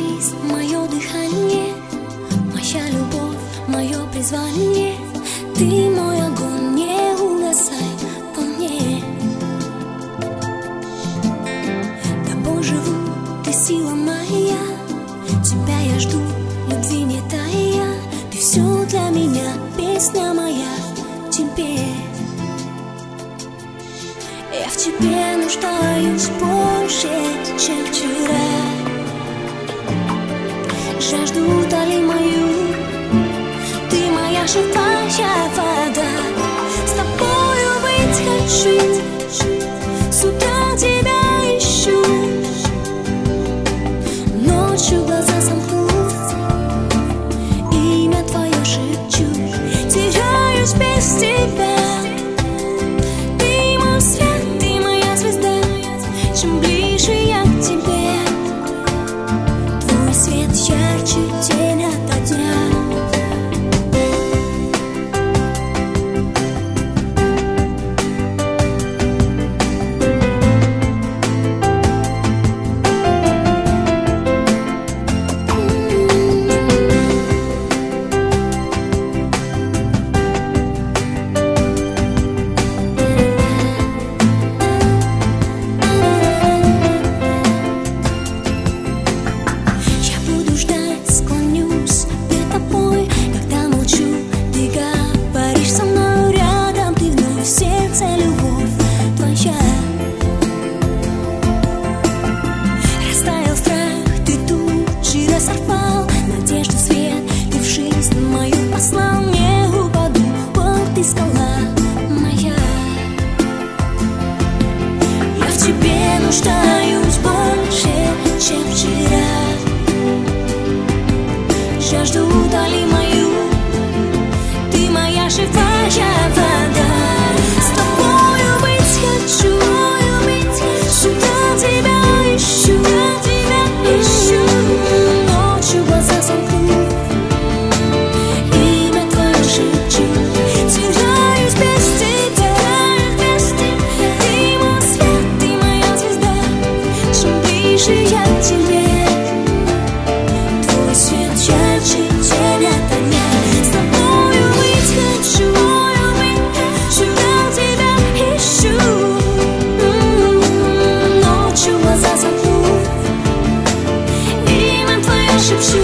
жизнь, мое дыхание, моя любовь, мое призвание. Ты мой огонь, не угасай во мне. Тобой живу, ты сила моя, тебя я жду, любви не тая. Ты все для меня, песня моя тебе. Я в тебе нуждаюсь больше, чем вчера. Жажду утоли мою, ты моя живая вода. С тобою быть хочу, с утра тебя ищу. Ночью глаза сомкну, имя твое шепчу. Теряюсь без тебя. Ты мой свет, ты моя звезда. Чем ближе я к тебе, твой свет ярче тень ото дня. Надежда, свет, ты в жизнь мою послал. Не упаду, вот ты скала моя. Я в тебе нуждаюсь больше, чем вчера. Жажду утоли мою, ты моя живая вода. С тобою быть хочу, сюда тебя ищу. Ночью глаза сомкну, имя твое шепчу. Теряюсь без тебя. Ты мой свет, ты моя звезда. Чем ближе я к тебе, твой свет ярче тень ото дня. С тобою быть хочу, сюда тебя ищу. Ночью глаза сомкну, имя твое шепчу.